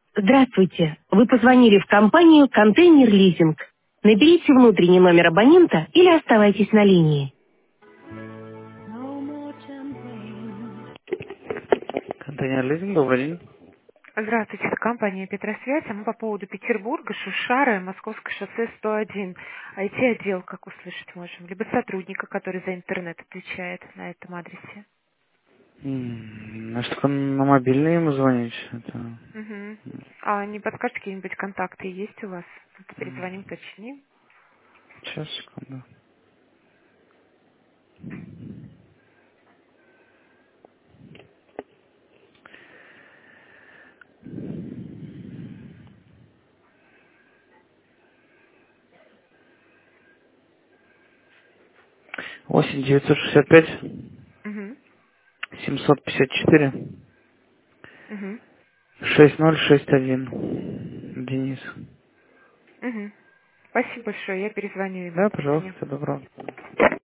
Здравствуйте. Вы позвонили в компанию «Контейнер Лизинг». Наберите внутренний номер абонента или оставайтесь на линии. Контейнер лизинг, добрый день. Здравствуйте, это компания «Петросвязь». А мы по поводу Петербурга, Шушары, Московское шоссе 101. IT-отдел, как услышать можем. Либо сотрудника, который за интернет отвечает на этом адресе. Может, на мобильный ему звонить? Угу. А не подскажете, какие-нибудь контакты есть у вас? Вот перезвоним, точнее. Сейчас, секунду. Восемь девятьсот шестьдесят пять Угу. 754 Угу. 6061. Денис. Угу. Спасибо большое, я перезвоню ему. Да, До свидания. пожалуйста, добро.